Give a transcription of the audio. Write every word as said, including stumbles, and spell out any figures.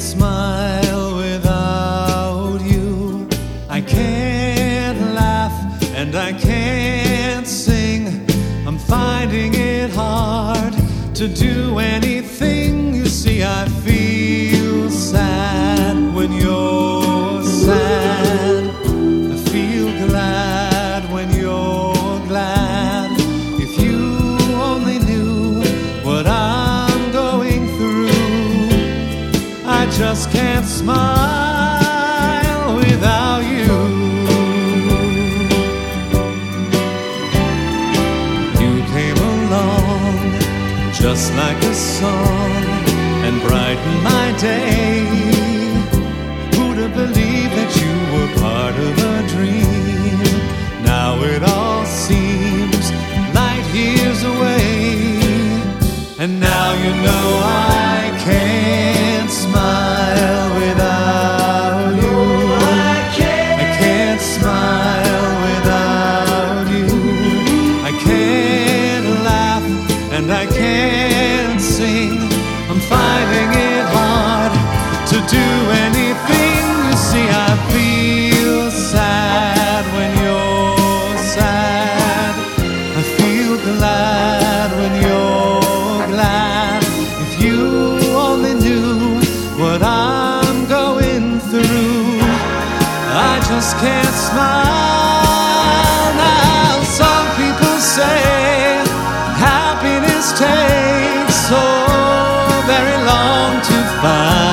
smile without you. I can't laugh and I can't sing. I'm finding it hard to do anything. You see, I feel sad when you're sad. I feel glad when you're glad. If you only knew what I'm going through, I just can't smile without you. You came along just like a song and brightened my day. Who'd have believed that you were part of a dream? Now it all seems light years away, and now you know I can't smile without you. I can't, I can't smile without you. I can't laugh and I can't sing. I'm finding it hard to do anything. You see, I feel sad when you're sad. I feel glad when you're glad. If you only knew what I'm going through, I just can't smile now. Some people say happiness takes so very long to find.